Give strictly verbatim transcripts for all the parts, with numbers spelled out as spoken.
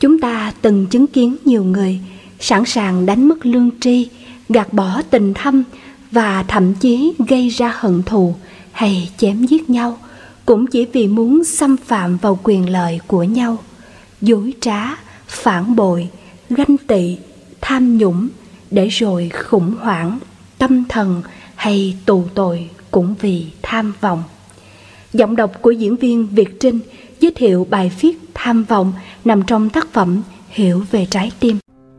Chúng ta từng chứng kiến nhiều người sẵn sàng đánh mất lương tri, gạt bỏ tình thâm và thậm chí gây ra hận thù hay chém giết nhau, cũng chỉ vì muốn xâm phạm vào quyền lợi của nhau. Dối trá, phản bội, ganh tị, tham nhũng, để rồi khủng hoảng, tâm thần hay tù tội cũng vì tham vọng. Giọng đọc của diễn viên Việt Trinh giới thiệu bài viết Tham vọng nằm trong tác phẩm Hiểu về trái tim.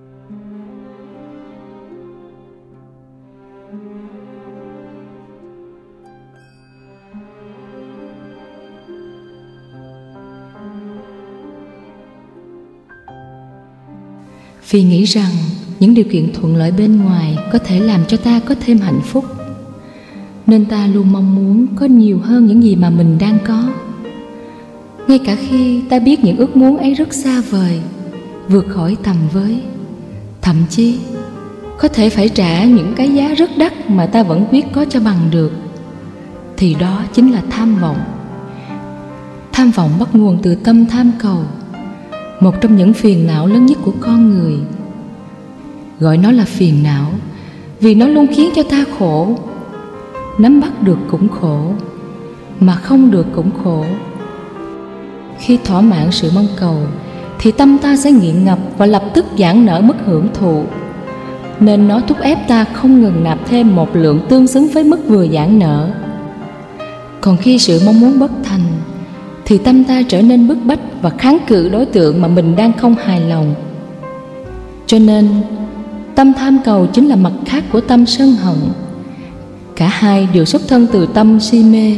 Vì nghĩ rằng những điều kiện thuận lợi bên ngoài có thể làm cho ta có thêm hạnh phúc, nên ta luôn mong muốn có nhiều hơn những gì mà mình đang có. Ngay cả khi ta biết những ước muốn ấy rất xa vời, vượt khỏi tầm với, thậm chí có thể phải trả những cái giá rất đắt mà ta vẫn quyết có cho bằng được, thì đó chính là tham vọng. Tham vọng bắt nguồn từ tâm tham cầu, một trong những phiền não lớn nhất của con người. Gọi nó là phiền não vì nó luôn khiến cho ta khổ. Nắm bắt được cũng khổ, mà không được cũng khổ. Khi thỏa mãn sự mong cầu thì tâm ta sẽ nghiện ngập và lập tức giãn nở mức hưởng thụ, nên nó thúc ép ta không ngừng nạp thêm một lượng tương xứng với mức vừa giãn nở. Còn khi sự mong muốn bất thành thì tâm ta trở nên bức bách và kháng cự đối tượng mà mình đang không hài lòng. Cho nên tâm tham cầu chính là mặt khác của tâm sân hận. Cả hai đều xuất thân từ tâm si mê.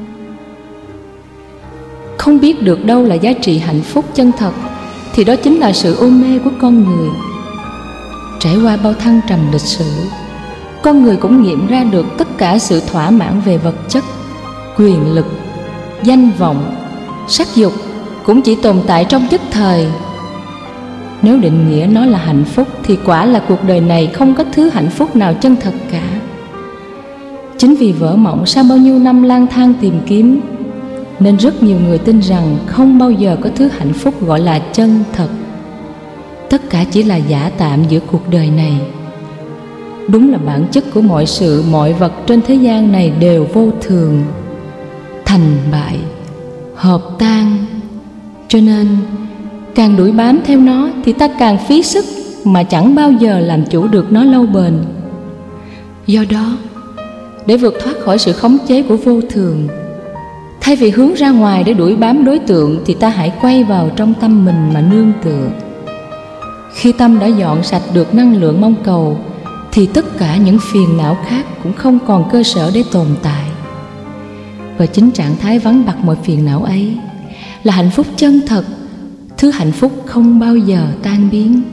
Không biết được đâu là giá trị hạnh phúc chân thật, thì đó chính là sự ôm mê của con người. Trải qua bao thăng trầm lịch sử, con người cũng nghiệm ra được tất cả sự thỏa mãn về vật chất, quyền lực, danh vọng, sắc dục cũng chỉ tồn tại trong nhất thời. Nếu định nghĩa nó là hạnh phúc thì quả là cuộc đời này không có thứ hạnh phúc nào chân thật cả. Chính vì vỡ mộng sau bao nhiêu năm lang thang tìm kiếm, nên rất nhiều người tin rằng không bao giờ có thứ hạnh phúc gọi là chân thật. Tất cả chỉ là giả tạm giữa cuộc đời này. Đúng là bản chất của mọi sự, mọi vật trên thế gian này đều vô thường, thành bại, hợp tan. Cho nên càng đuổi bám theo nó thì ta càng phí sức mà chẳng bao giờ làm chủ được nó lâu bền. Do đó, để vượt thoát khỏi sự khống chế của vô thường, thay vì hướng ra ngoài để đuổi bám đối tượng, thì ta hãy quay vào trong tâm mình mà nương tựa. Khi tâm đã dọn sạch được năng lượng mong cầu, thì tất cả những phiền não khác cũng không còn cơ sở để tồn tại. Và chính trạng thái vắng bặt mọi phiền não ấy là hạnh phúc chân thật, thứ hạnh phúc không bao giờ tan biến.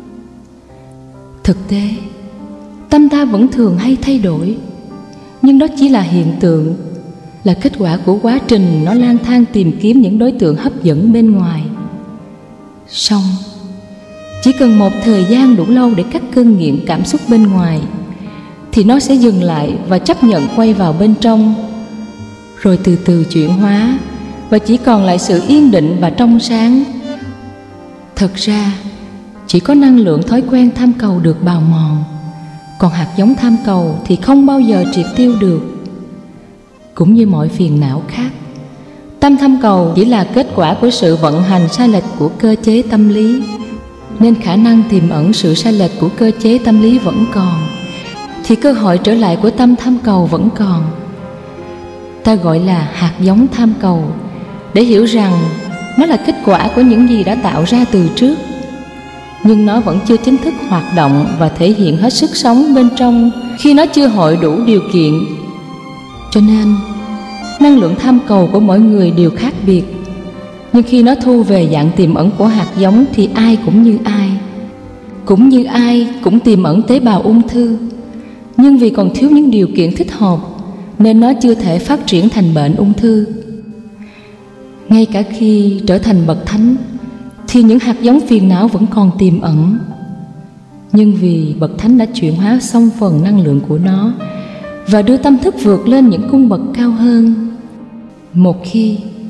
Thực tế, tâm ta vẫn thường hay thay đổi, nhưng đó chỉ là hiện tượng, là kết quả của quá trình nó lang thang tìm kiếm những đối tượng hấp dẫn bên ngoài. Song chỉ cần một thời gian đủ lâu để cắt cơn nghiện cảm xúc bên ngoài, thì nó sẽ dừng lại và chấp nhận quay vào bên trong, rồi từ từ chuyển hóa, và chỉ còn lại sự yên định và trong sáng. Thật ra, chỉ có năng lượng thói quen tham cầu được bào mòn, còn hạt giống tham cầu thì không bao giờ triệt tiêu được. Cũng như mọi phiền não khác, tâm tham cầu chỉ là kết quả của sự vận hành sai lệch của cơ chế tâm lý, nên khả năng tiềm ẩn sự sai lệch của cơ chế tâm lý vẫn còn, thì cơ hội trở lại của tâm tham cầu vẫn còn. Ta gọi là hạt giống tham cầu để hiểu rằng nó là kết quả của những gì đã tạo ra từ trước, nhưng nó vẫn chưa chính thức hoạt động và thể hiện hết sức sống bên trong khi nó chưa hội đủ điều kiện. Cho nên năng lượng tham cầu của mỗi người đều khác biệt, nhưng khi nó thu về dạng tiềm ẩn của hạt giống thì ai cũng như ai. Cũng như ai cũng tiềm ẩn tế bào ung thư, nhưng vì còn thiếu những điều kiện thích hợp nên nó chưa thể phát triển thành bệnh ung thư. Ngay cả khi trở thành bậc thánh thì những hạt giống phiền não vẫn còn tiềm ẩn, nhưng vì bậc thánh đã chuyển hóa xong phần năng lượng của nó và đưa tâm thức vượt lên những cung bậc cao hơn. Một khi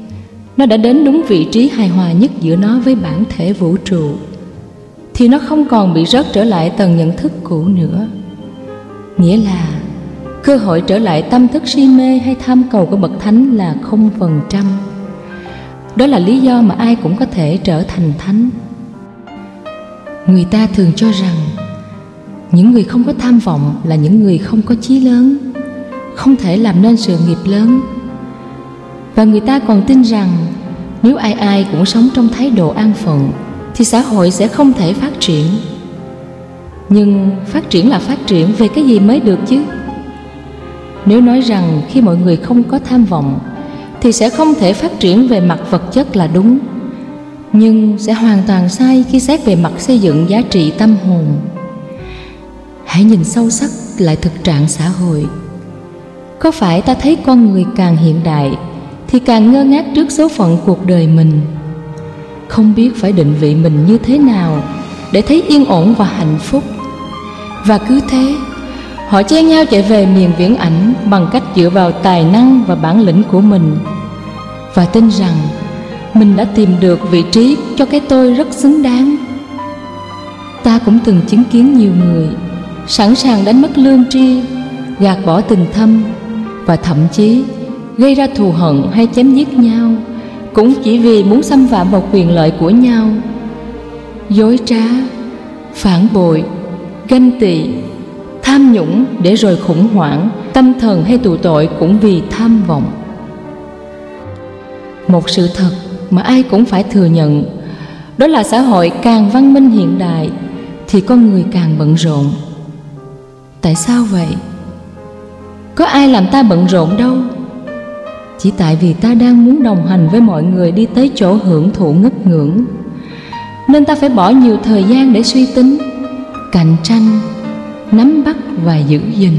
nó đã đến đúng vị trí hài hòa nhất giữa nó với bản thể vũ trụ, thì nó không còn bị rớt trở lại tầng nhận thức cũ nữa. Nghĩa là cơ hội trở lại tâm thức si mê hay tham cầu của bậc thánh là không phần trăm. Đó là lý do mà ai cũng có thể trở thành thánh. Người ta thường cho rằng những người không có tham vọng là những người không có chí lớn, không thể làm nên sự nghiệp lớn. Và người ta còn tin rằng nếu ai ai cũng sống trong thái độ an phận thì xã hội sẽ không thể phát triển. Nhưng phát triển là phát triển về cái gì mới được chứ? Nếu nói rằng khi mọi người không có tham vọng thì sẽ không thể phát triển về mặt vật chất là đúng, nhưng sẽ hoàn toàn sai khi xét về mặt xây dựng giá trị tâm hồn. Hãy nhìn sâu sắc lại thực trạng xã hội. Có phải ta thấy con người càng hiện đại thì càng ngơ ngác trước số phận cuộc đời mình, không biết phải định vị mình như thế nào để thấy yên ổn và hạnh phúc? Và cứ thế, họ chen nhau chạy về miền viễn ảnh bằng cách dựa vào tài năng và bản lĩnh của mình, và tin rằng mình đã tìm được vị trí cho cái tôi rất xứng đáng. Ta cũng từng chứng kiến nhiều người sẵn sàng đánh mất lương tri, gạt bỏ tình thâm, và thậm chí gây ra thù hận hay chém giết nhau, cũng chỉ vì muốn xâm phạm vào quyền lợi của nhau. Dối trá, phản bội, ganh tị, tham nhũng để rồi khủng hoảng, tâm thần hay tù tội cũng vì tham vọng. Một sự thật mà ai cũng phải thừa nhận, đó là xã hội càng văn minh hiện đại thì con người càng bận rộn. Tại sao vậy? Có ai làm ta bận rộn đâu. Chỉ tại vì ta đang muốn đồng hành với mọi người đi tới chỗ hưởng thụ ngất ngưỡng, nên ta phải bỏ nhiều thời gian để suy tính, cạnh tranh, nắm bắt và giữ gìn.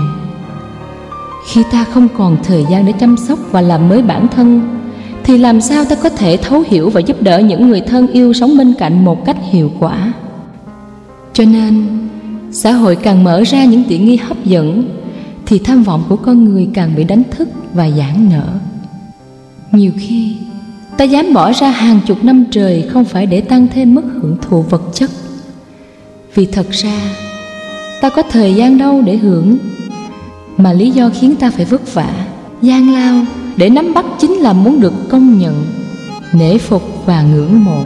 Khi ta không còn thời gian để chăm sóc và làm mới bản thân, thì làm sao ta có thể thấu hiểu và giúp đỡ những người thân yêu sống bên cạnh một cách hiệu quả? Cho nên, xã hội càng mở ra những tiện nghi hấp dẫn thì tham vọng của con người càng bị đánh thức và giãn nở. Nhiều khi ta dám bỏ ra hàng chục năm trời không phải để tăng thêm mức hưởng thụ vật chất, vì thật ra ta có thời gian đâu để hưởng, mà lý do khiến ta phải vất vả, gian lao để nắm bắt chính là muốn được công nhận, nể phục và ngưỡng mộ.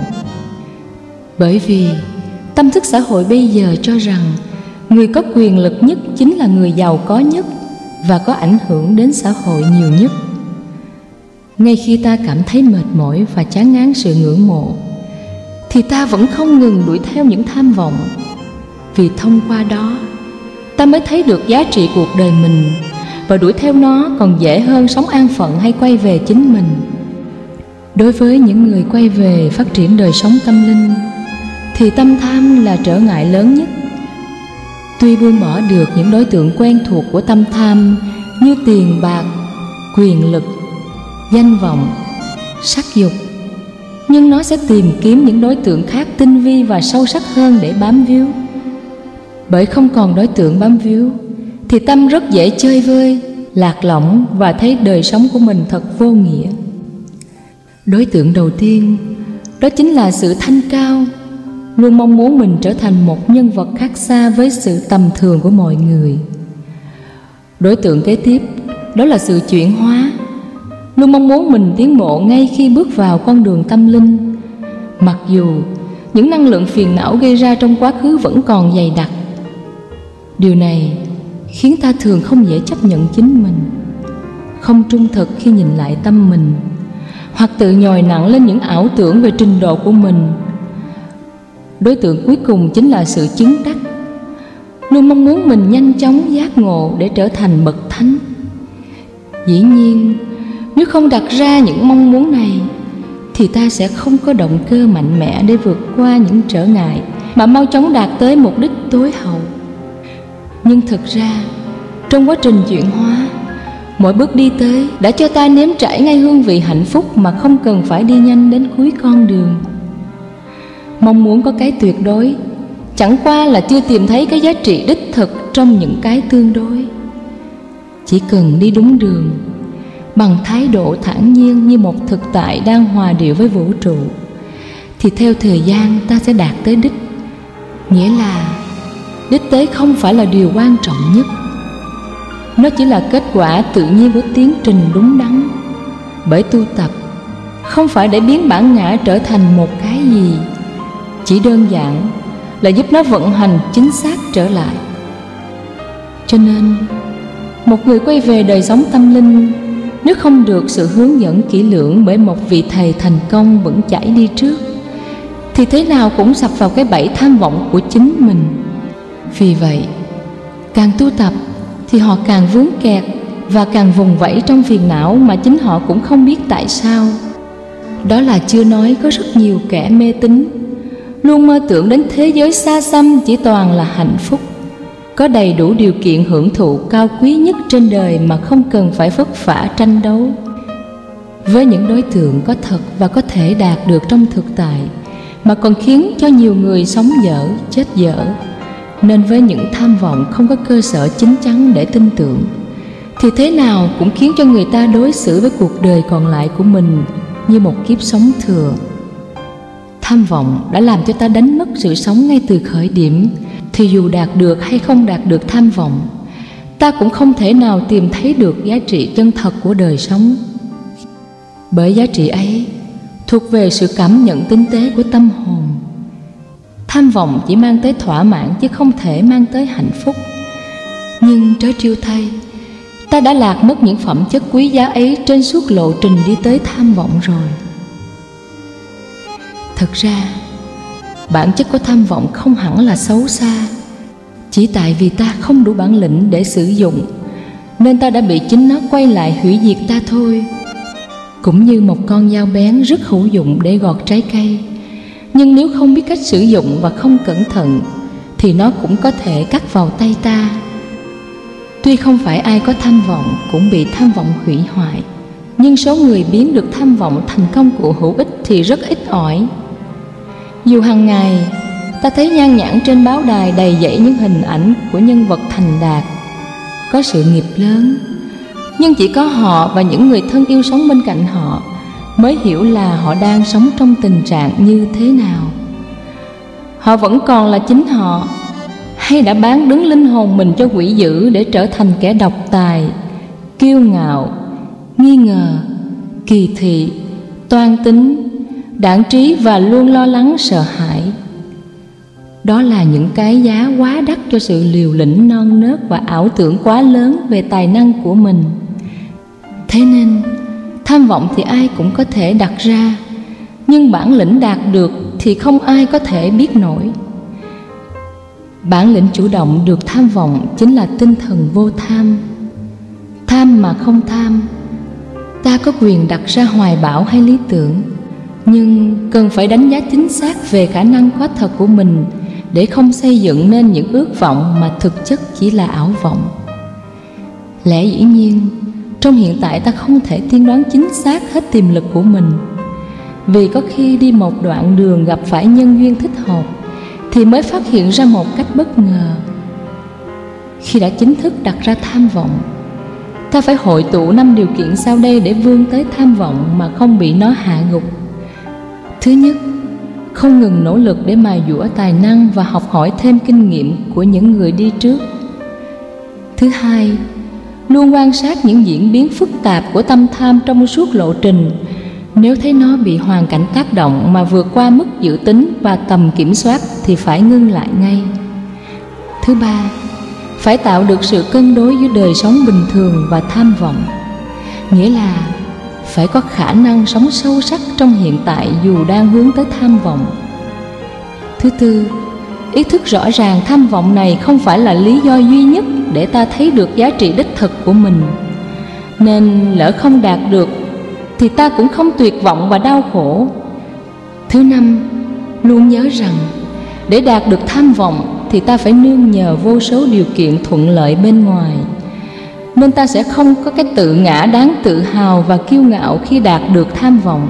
Bởi vì tâm thức xã hội bây giờ cho rằng người có quyền lực nhất chính là người giàu có nhất và có ảnh hưởng đến xã hội nhiều nhất. Ngay khi ta cảm thấy mệt mỏi và chán ngán sự ngưỡng mộ, thì ta vẫn không ngừng đuổi theo những tham vọng, vì thông qua đó ta mới thấy được giá trị cuộc đời mình, và đuổi theo nó còn dễ hơn sống an phận hay quay về chính mình. Đối với những người quay về phát triển đời sống tâm linh, thì tâm tham là trở ngại lớn nhất. Tuy buông bỏ được những đối tượng quen thuộc của tâm tham như tiền bạc, quyền lực, danh vọng, sắc dục, nhưng nó sẽ tìm kiếm những đối tượng khác tinh vi và sâu sắc hơn để bám víu. Bởi không còn đối tượng bám víu thì tâm rất dễ chơi vơi, lạc lõng và thấy đời sống của mình thật vô nghĩa. Đối tượng đầu tiên đó chính là sự thanh cao, luôn mong muốn mình trở thành một nhân vật khác xa với sự tầm thường của mọi người. Đối tượng kế tiếp đó là sự chuyển hóa, luôn mong muốn mình tiến bộ ngay khi bước vào con đường tâm linh, mặc dù những năng lượng phiền não gây ra trong quá khứ vẫn còn dày đặc. Điều này khiến ta thường không dễ chấp nhận chính mình, không trung thực khi nhìn lại tâm mình, hoặc tự nhồi nặng lên những ảo tưởng về trình độ của mình. Đối tượng cuối cùng chính là sự chứng đắc, luôn mong muốn mình nhanh chóng giác ngộ để trở thành bậc thánh. Dĩ nhiên, nếu không đặt ra những mong muốn này, thì ta sẽ không có động cơ mạnh mẽ để vượt qua những trở ngại mà mau chóng đạt tới mục đích tối hậu. Nhưng thực ra, trong quá trình chuyển hóa, mỗi bước đi tới đã cho ta nếm trải ngay hương vị hạnh phúc mà không cần phải đi nhanh đến cuối con đường. Mong muốn có cái tuyệt đối chẳng qua là chưa tìm thấy cái giá trị đích thực trong những cái tương đối. Chỉ cần đi đúng đường, bằng thái độ thản nhiên như một thực tại đang hòa điệu với vũ trụ, thì theo thời gian ta sẽ đạt tới đích. Nghĩa là đích tới không phải là điều quan trọng nhất, nó chỉ là kết quả tự nhiên của tiến trình đúng đắn. Bởi tu tập không phải để biến bản ngã trở thành một cái gì, chỉ đơn giản là giúp nó vận hành chính xác trở lại. Cho nên một người quay về đời sống tâm linh, nếu không được sự hướng dẫn kỹ lưỡng bởi một vị thầy thành công vững chãi đi trước, thì thế nào cũng sập vào cái bẫy tham vọng của chính mình. Vì vậy, càng tu tập thì họ càng vướng kẹt và càng vùng vẫy trong phiền não mà chính họ cũng không biết tại sao. Đó là chưa nói có rất nhiều kẻ mê tín, luôn mơ tưởng đến thế giới xa xăm chỉ toàn là hạnh phúc, có đầy đủ điều kiện hưởng thụ cao quý nhất trên đời mà không cần phải vất vả tranh đấu với những đối tượng có thật và có thể đạt được trong thực tại, mà còn khiến cho nhiều người sống dở, chết dở. Nên với những tham vọng không có cơ sở chín chắn để tin tưởng, thì thế nào cũng khiến cho người ta đối xử với cuộc đời còn lại của mình như một kiếp sống thừa. Tham vọng đã làm cho ta đánh mất sự sống ngay từ khởi điểm, thì dù đạt được hay không đạt được tham vọng, ta cũng không thể nào tìm thấy được giá trị chân thật của đời sống. Bởi giá trị ấy thuộc về sự cảm nhận tinh tế của tâm hồn. Tham vọng chỉ mang tới thỏa mãn chứ không thể mang tới hạnh phúc. Nhưng trớ trêu thay, ta đã lạc mất những phẩm chất quý giá ấy trên suốt lộ trình đi tới tham vọng rồi. Thật ra, bản chất của tham vọng không hẳn là xấu xa, chỉ tại vì ta không đủ bản lĩnh để sử dụng, nên ta đã bị chính nó quay lại hủy diệt ta thôi. Cũng như một con dao bén rất hữu dụng để gọt trái cây, nhưng nếu không biết cách sử dụng và không cẩn thận, thì nó cũng có thể cắt vào tay ta. Tuy không phải ai có tham vọng cũng bị tham vọng hủy hoại, nhưng số người biến được tham vọng thành công cụ hữu ích thì rất ít ỏi. Dù hàng ngày ta thấy nhan nhản trên báo đài đầy dẫy những hình ảnh của nhân vật thành đạt, có sự nghiệp lớn, nhưng chỉ có họ và những người thân yêu sống bên cạnh họ mới hiểu là họ đang sống trong tình trạng như thế nào. Họ vẫn còn là chính họ, hay đã bán đứng linh hồn mình cho quỷ dữ để trở thành kẻ độc tài, kiêu ngạo, nghi ngờ, kỳ thị, toan tính, đãng trí và luôn lo lắng sợ hãi. Đó là những cái giá quá đắt cho sự liều lĩnh non nớt và ảo tưởng quá lớn về tài năng của mình. Thế nên tham vọng thì ai cũng có thể đặt ra, nhưng bản lĩnh đạt được thì không ai có thể biết nổi. Bản lĩnh chủ động được tham vọng chính là tinh thần vô tham. Tham mà không tham, ta có quyền đặt ra hoài bão hay lý tưởng, nhưng cần phải đánh giá chính xác về khả năng có thật của mình, để không xây dựng nên những ước vọng mà thực chất chỉ là ảo vọng. Lẽ dĩ nhiên, trong hiện tại ta không thể tiên đoán chính xác hết tiềm lực của mình, vì có khi đi một đoạn đường gặp phải nhân duyên thích hợp thì mới phát hiện ra một cách bất ngờ. Khi đã chính thức đặt ra tham vọng, ta phải hội tụ năm điều kiện sau đây để vươn tới tham vọng mà không bị nó hạ gục. Thứ nhất, không ngừng nỗ lực để mài dũa tài năng và học hỏi thêm kinh nghiệm của những người đi trước. Thứ hai, luôn quan sát những diễn biến phức tạp của tâm tham trong suốt lộ trình. Nếu thấy nó bị hoàn cảnh tác động mà vượt qua mức dự tính và tầm kiểm soát thì phải ngưng lại ngay. Thứ ba, phải tạo được sự cân đối giữa đời sống bình thường và tham vọng. Nghĩa là phải có khả năng sống sâu sắc trong hiện tại dù đang hướng tới tham vọng. Thứ tư, ý thức rõ ràng tham vọng này không phải là lý do duy nhất để ta thấy được giá trị đích thực của mình, nên lỡ không đạt được thì ta cũng không tuyệt vọng và đau khổ. Thứ năm, luôn nhớ rằng để đạt được tham vọng thì ta phải nương nhờ vô số điều kiện thuận lợi bên ngoài, nên ta sẽ không có cái tự ngã đáng tự hào và kiêu ngạo khi đạt được tham vọng.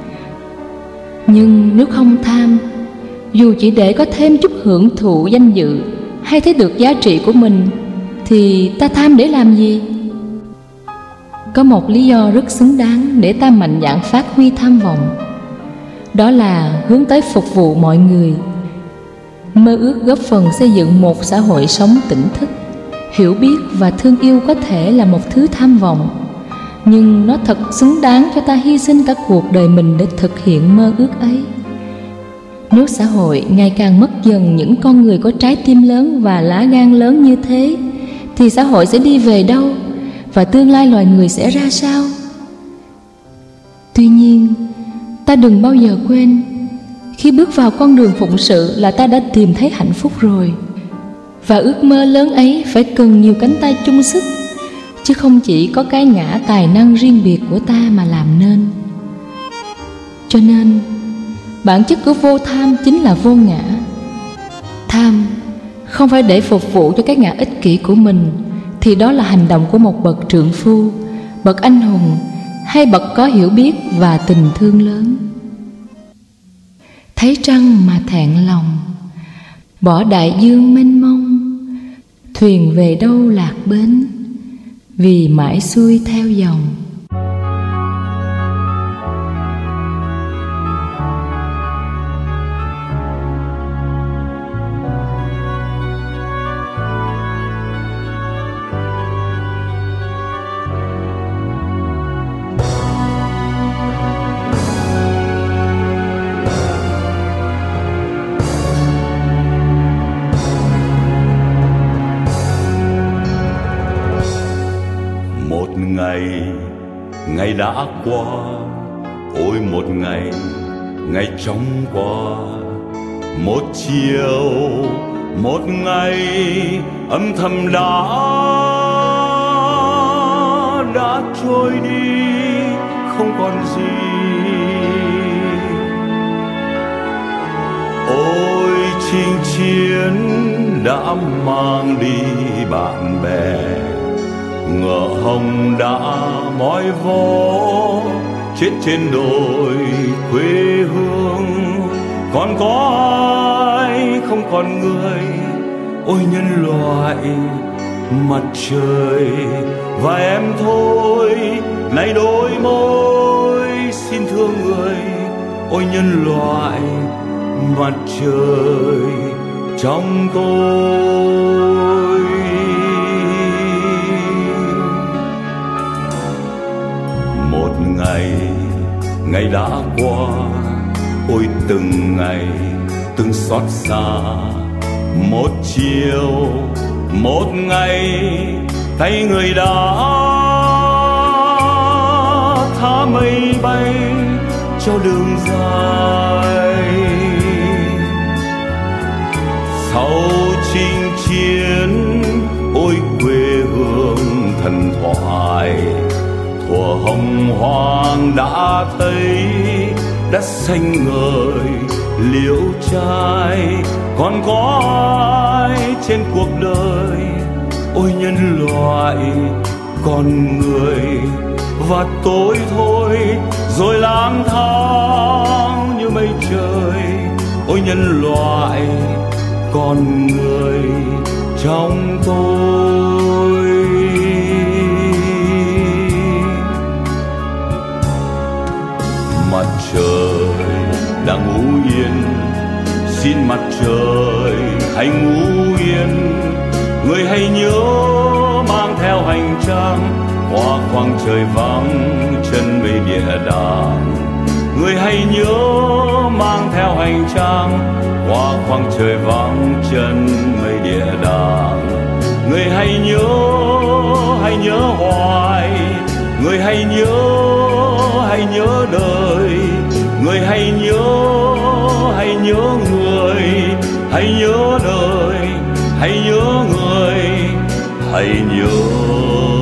Nhưng nếu không tham, dù chỉ để có thêm chút hưởng thụ danh dự hay thấy được giá trị của mình, thì ta tham để làm gì? Có một lý do rất xứng đáng để ta mạnh dạn phát huy tham vọng, đó là hướng tới phục vụ mọi người. Mơ ước góp phần xây dựng một xã hội sống tỉnh thức, hiểu biết và thương yêu có thể là một thứ tham vọng, nhưng nó thật xứng đáng cho ta hy sinh cả cuộc đời mình để thực hiện mơ ước ấy. Nếu xã hội ngày càng mất dần những con người có trái tim lớn và lá gan lớn như thế, thì xã hội sẽ đi về đâu và tương lai loài người sẽ ra sao? Tuy nhiên, ta đừng bao giờ quên, khi bước vào con đường phụng sự là ta đã tìm thấy hạnh phúc rồi. Và ước mơ lớn ấy phải cần nhiều cánh tay chung sức, chứ không chỉ có cái ngã tài năng riêng biệt của ta mà làm nên. Cho nên, bản chất của vô tham chính là vô ngã. Tham không phải để phục vụ cho cái ngã ích kỷ của mình, thì đó là hành động của một bậc trượng phu, bậc anh hùng, hay bậc có hiểu biết và tình thương lớn. Thấy trăng mà thẹn lòng, bỏ đại dương mênh mông, thuyền về đâu lạc bến, vì mãi xuôi theo dòng. Ngày, ngày đã qua, ôi một ngày, ngày chóng qua. Một chiều, một ngày âm thầm đã, đã trôi đi, không còn gì. Ôi chinh chiến đã mang đi bạn bè, ngựa hồng đã mỏi vó, chết trên đồi quê hương. Còn có ai không còn người, ôi nhân loại mặt trời và em thôi. Này đôi môi xin thương người, ôi nhân loại mặt trời trong tôi. Một ngày, ngày đã qua, ôi từng ngày, từng xót xa. Một chiều, một ngày, tay người đã thả mây bay cho đường dài. Sau chinh chiến, ôi quê hương thần thoại, thuở hồng hoang đã thấy đất xanh ngời liễu trai. Còn có ai trên cuộc đời, ôi nhân loại con người và tôi thôi, rồi lang thang như mây trời. Ôi nhân loại con người trong tôi. Mặt trời đang ngủ yên, xin mặt trời hãy ngủ yên. Người hãy nhớ mang theo hành trang qua khoảng trời vắng chân mây địa đàng. Người hãy nhớ mang theo hành trang qua khoảng trời vắng chân mây địa đàng. Người hãy nhớ, hãy nhớ hoài. Người hãy nhớ, hãy nhớ đời. Người hãy nhớ, hãy nhớ người. Hãy nhớ đời, hãy nhớ người, hãy nhớ